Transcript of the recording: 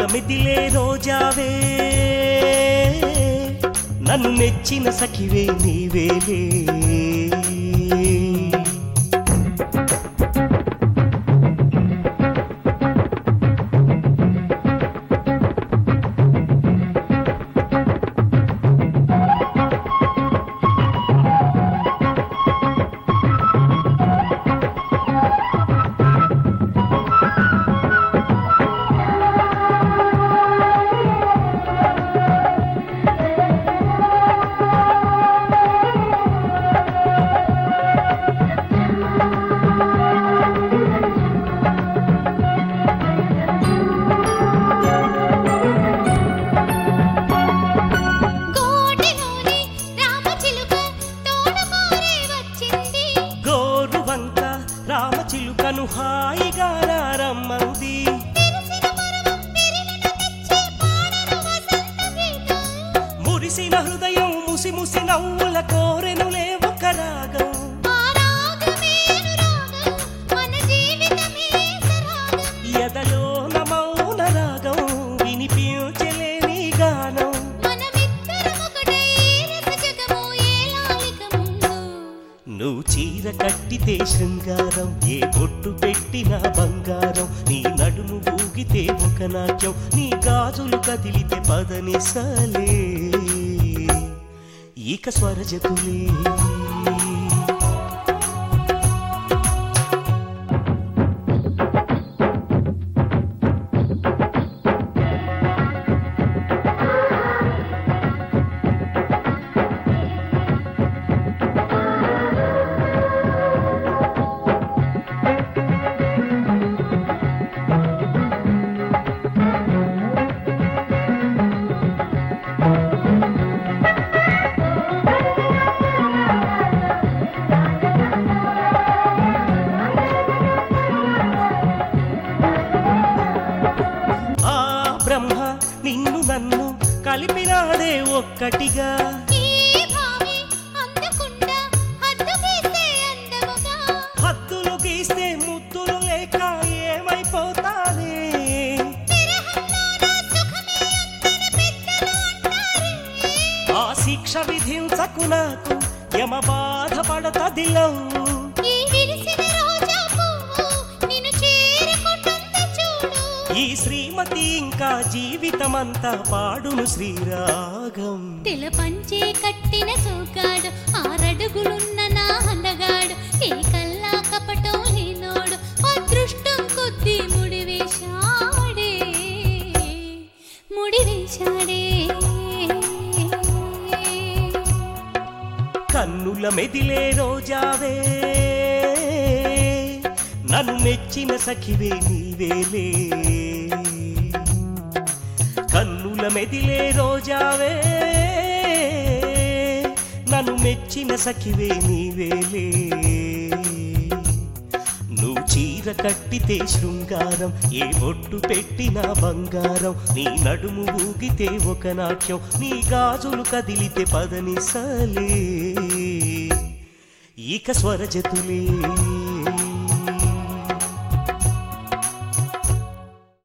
మెదిలే రోజావే నన్ను మెచ్చిన సఖివే నీవేలే రామచిలుకను హాయిగా రమ్మంది మురిసిన హృదయం ముసి ముసి నవ్వుల కోరెనులే ఒక రాగం ఎదలో మౌన రాగం వినిపించలేని గానం నువ్వు చీర కట్టితే శృంగారం ఏ బొట్టు పెట్టినా బంగారం నీ నడుము ఊగితే ఒక నాట్యం నీ గాజులు కదిలితే పదనిసలే ఇక స్వరజతులే నిన్ను నన్ను కలిపినాడే ఒక్కటిగా హద్దులు గీస్తే ముద్దులు లేక ఏమైపోతానే ఆ శిక్ష విధించకు నాకు యమ బాధపడతదిలో ఈ శ్రీమతి ఇంకా జీవితమంతా పాడును శ్రీరాగం తెల పంచే కట్టిన సోకాడు ఆరడుగులున్న నా అందగాడు ఏ కల్లా కపటం లేనోడు అదృష్టం కొద్ది ముడివేశాడే కన్నుల మెదిలే రోజావే నన్ను మెచ్చిన సఖివే నీవేలే కన్నుల మెదిలే రోజావే నన్ను మెచ్చిన సఖివే నీవేలే నువ్వు చీర కట్టితే శృంగారం ఏ బొట్టు పెట్టినా బంగారం నీ నడుము ఊగితే ఒక నాట్యం నీ గాజులు కదిలితే పదనిసలే ఇక స్వరజతులే